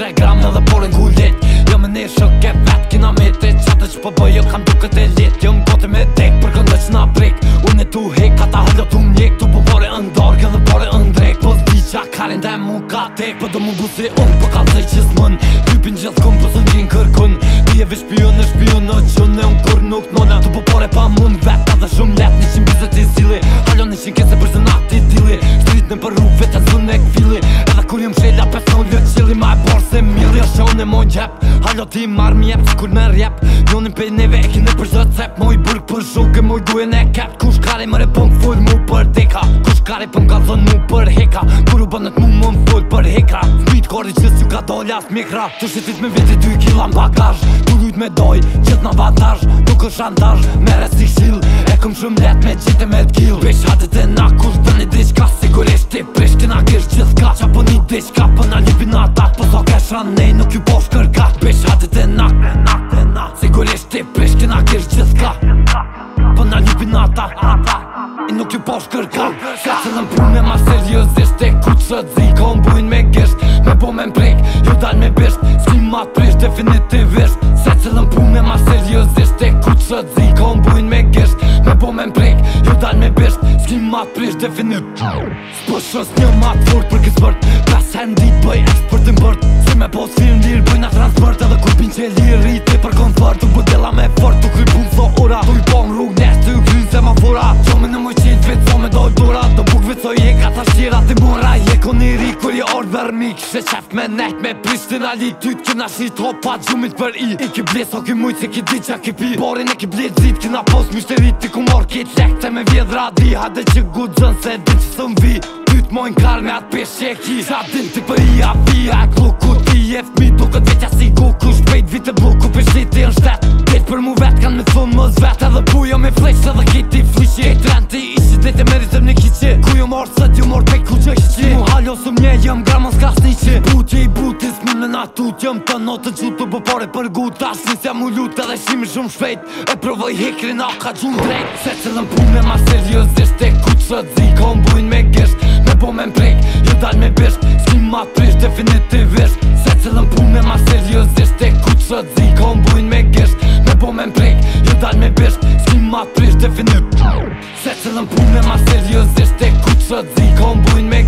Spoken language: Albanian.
3 gram edhe porin gullit. Jam e një shok e vet kina mete. Qatë që po bëj jo kam duket e lit. Jam gote me dek për këndë që na prek. Unë e tu hek, ata hallo tu mjek. Tu po pore ndark edhe pore ndrek. Po zdi qa karin dhe mu ka tek. Po do mu busi unë po ka zej që s'mën. Lypin gjithë kom po së njën kërkun. Ti e vi shpion e qënë e unë kur nuk nona. Tu po pore pa mund vet edhe shumë let. 100 bizet i zili, hallo 100 kese për zënat i dili. Shtrit në për rruve të zën e këfili. Edhe kur jëm shrejla 5 lët qili. Ma e borë se mili është unë e moj gjep. Hallo ti marrë mi jep që kur me rjep. Jonin pej neve e kine për zë cep. Moj burg për shukë, moj dujen e kep. Kush kare mëre po m'full mu për deka. Kush kare po m'ka zën mu për heka. Kur u bënët mu më m'full për hekra. Fmit kori që s'ju ka dole as mikra. Tu shitit me viti 2 kila m'bagaj. Tu lujt me doj, qët në vantaj. Nuk është shantaj, mere si shil. E këm shumë let me qite me t'kill. Besh hatit e na kush dëni diqka. Sigurisht ti prish kina gish gjithka. Qa po një diqka, po na ljipin atat. Po so kesha nej, nuk ju po shkërkat. Besh hatit e na, sigurisht ti prish kina gish gjithka. Po na ljipin atat. I nuk ju po shkërkat. Se cëllën punë ma seriosisht. E ku që zi ka unë bujnë me gisht. Me po me mprek, ju dal me bisht. S'ki ma prish definitivisht. Se cëllën punë ma seriosisht. E ku që zi ka unë bujnë me gisht. Me po me mprek, ju dal me bisht. S'ki ma prish definitivt. S'po shës një ma të fort për kësë bërt. Pes hendit bëj eksport import. Se me pos film lirë bëjna transport. Edhe kur pin që lirë i te për konfort. Tu budela me fort, tu kry pun so ora. Tu i pong rrug nesht, tu i kryn semafora. Qomi në moj qit vit, so me doj dora. Do buk vit so je ka ta shqira ti mora. Je ko një ri kur je orë vermik. She qef me net me Prishtina lik. Ty t'kina shit hopa gjumit për i. I ki bles o ki mujt se ki di qa ki pi. Borin e ki blet zit kina pos myshterit. Ti ku mor kit lek se me vjedra di. Hade që gudzën se din që sëm vi. Ty t'mojnë kar me atë pesh që e ki. Qa din ti për i a vija e kluku ti e fmi. Duket veqa si kuku shpejt vite buku pishtit i në shtet. Pet për mu vet kan me thunë më zvet. Edhe pujo me flesh edhe kiti flishi. E trenti ishi dhe te meritëm një kiqi. Ku ju morë sët ju morë pej ku që hiqi. Mu haljo sëm nje jëm gramon s'ka sniqi. Butje i butis më në natut. Jëm të notën qutu po pare për gut. Tash nis jam u lut edhe shimi shumë shpejt. E provoj hekrin a ka gjumë drejt. Se cëllën punë ma seriosisht. E ku që zi ka unë bujnë me gisht. Me po me mprek, ju dal me bisht. S'ki ma prish definitivisht. Se cëllën punë ma seriosisht. E ku që zi ka unë bujnë me gisht. Me po me mprek, ju dal me bisht. S'ki ma prish definitivt. Se cëllën punë ma seriosisht. E ku që zi ka unë bujnë me